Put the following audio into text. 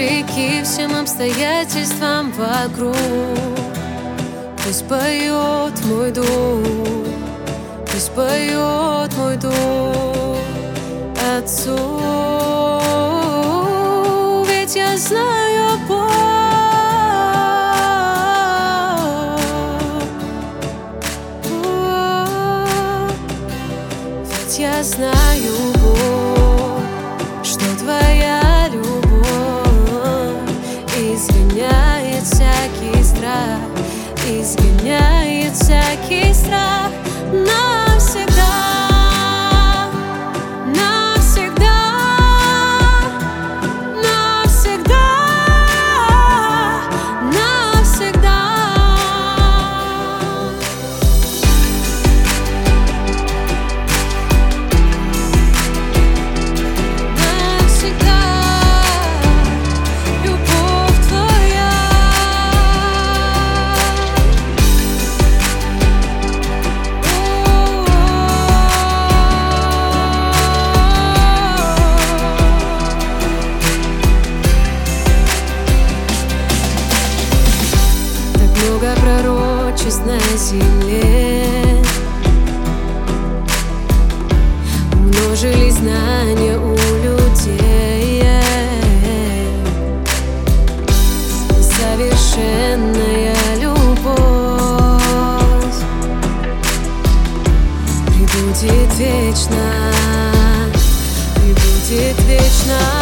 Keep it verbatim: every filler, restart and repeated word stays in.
вопреки всем обстоятельствам вокруг. Пусть поет мой дух, пусть поет мой дух Отцу, ведь я знаю Бог, ведь я знаю Бог, что Твоя любовь изгоняет всякий страх, изгоняет всякий страх навсегда, навсегда, навсегда, навсегда. Навсегда любовь Твоя. Много пророчеств на земле, умножились знания у людей. Совершенная любовь пребудет вечно, пребудет вечно.